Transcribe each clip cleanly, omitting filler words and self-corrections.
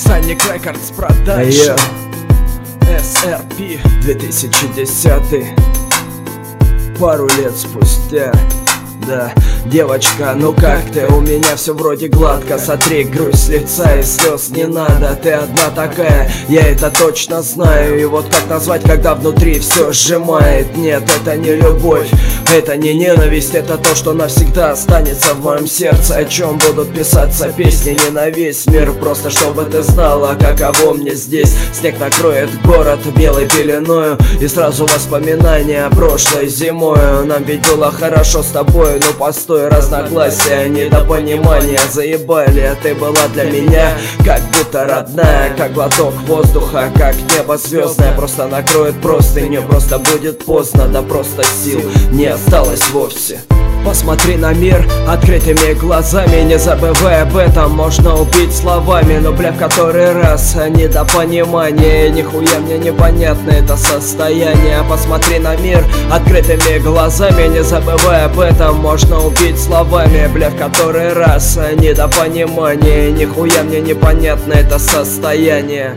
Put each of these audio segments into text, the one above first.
Sonic Records Production. SRP 2010. Пару лет спустя. Да, девочка, ну как ты? У меня все вроде гладко. Сотри грусть с лица и слез не надо. Ты одна такая, я это точно знаю. И вот как назвать, когда внутри все сжимает? Нет, это не любовь, это не ненависть. Это то, что навсегда останется в моем сердце. О чем будут писаться песни не на весь мир. Просто чтобы ты знала, каково мне здесь. Снег накроет город белой пеленою, и сразу воспоминания о прошлой зимою. Нам ведь было хорошо с тобой. Ну постой, разногласия, недопонимания заебали. А ты была для меня как будто родная, как глоток воздуха, как небо звездное. Просто накроет простыню, просто будет поздно. Да просто сил не осталось вовсе. Посмотри на мир открытыми глазами, не забывай об этом, можно убить словами. Но бля, в который раз недопонимание, нихуя мне непонятно это состояние. Посмотри на мир открытыми глазами, не забывай об этом, можно убить словами. Бля, в который раз недопонимание, нихуя мне непонятно это состояние.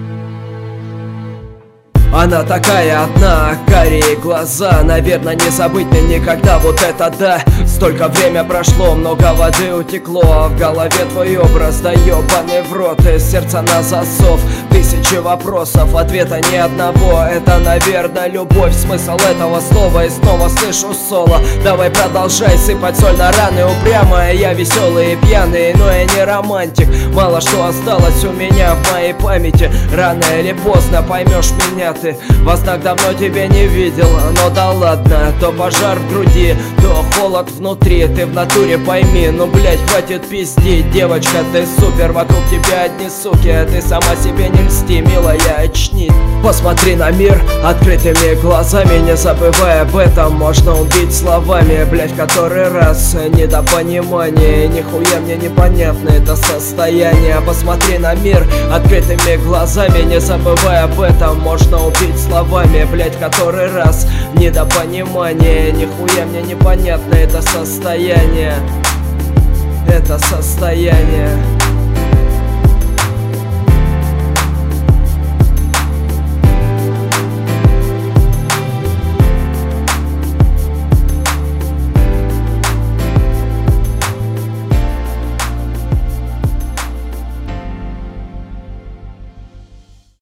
Она такая одна, карие глаза, наверное, не забыть мне никогда, вот это да. Столько время прошло, много воды утекло, а в голове твой образ, да ебаный в рот. Из сердца на засов, тысячи вопросов, ответа ни одного. Это, наверное, любовь, смысл этого слова. И снова слышу соло, давай продолжай сыпать соль на раны. Упрямая я, веселый и пьяный, но я не романтик. Мало что осталось у меня в моей памяти. Рано или поздно поймешь меня ты. Вас так давно тебя не видел, но да ладно. То пожар в груди, то холод внутри. Ты в натуре пойми, ну блять, хватит пиздить. Девочка, ты супер, вокруг тебя одни суки. А ты сама себе не льсти, милая, очнись. Посмотри на мир открытыми глазами, не забывай об этом, можно убить словами. Блять, в который раз недопонимание, нихуя мне непонятно это состояние. Посмотри на мир открытыми глазами, не забывай об этом, можно убить словами. Блять, который раз недопонимание, нихуя мне непонятно это состояние. Это состояние.